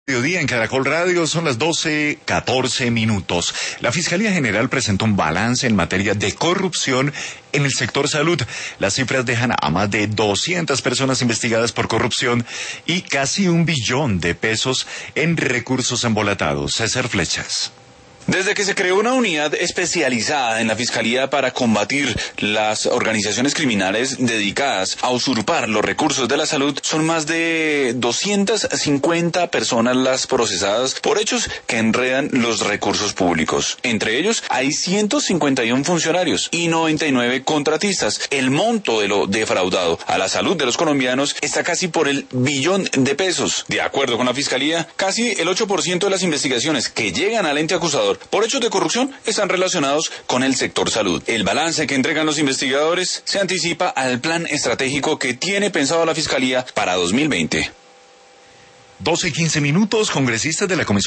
Mediodía en Caracol Radio, son las 12:14. La Fiscalía General presentó un balance en materia de corrupción en el sector salud. Las cifras dejan a más de 200 personas investigadas por corrupción y casi 1 billón de pesos en recursos embolatados. César Flechas. Desde que se creó una unidad especializada en la Fiscalía para combatir las organizaciones criminales dedicadas a usurpar los recursos de la salud, son más de 250 personas las procesadas por hechos que enredan los recursos públicos. Entre ellos hay 151 funcionarios y 99 contratistas. El monto de lo defraudado a la salud de los colombianos está casi por el billón de pesos. De acuerdo con la Fiscalía, casi el 8% de las investigaciones que llegan al ente acusador por hechos de corrupción están relacionados con el sector salud. El balance que entregan los investigadores se anticipa al plan estratégico que tiene pensado la Fiscalía para 2020. 12:15. Congresistas de la Comisión